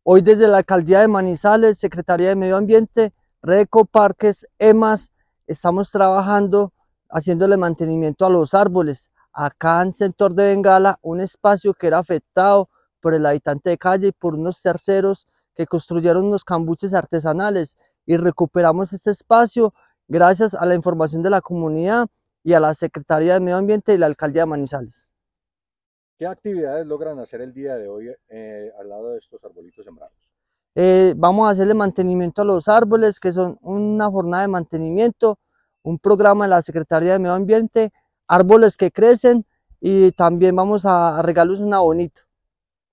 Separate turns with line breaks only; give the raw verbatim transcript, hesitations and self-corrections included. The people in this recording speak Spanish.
Hoy desde la Alcaldía de Manizales, Secretaría de Medio Ambiente, Red Ecoparques, EMAS, estamos trabajando haciéndole mantenimiento a los árboles. Acá en sector de Bengala, un espacio que era afectado por el habitante de calle y por unos terceros que construyeron unos cambuches artesanales, y recuperamos este espacio gracias a la información de la comunidad y a la Secretaría de Medio Ambiente y la Alcaldía de Manizales.
¿Qué actividades logran hacer el día de hoy eh, al lado de estos arbolitos sembrados?
Eh, vamos a hacerle mantenimiento a los árboles, que son una jornada de mantenimiento, un programa de la Secretaría de Medio Ambiente, árboles que crecen, y también vamos a, a regalarles un abonito.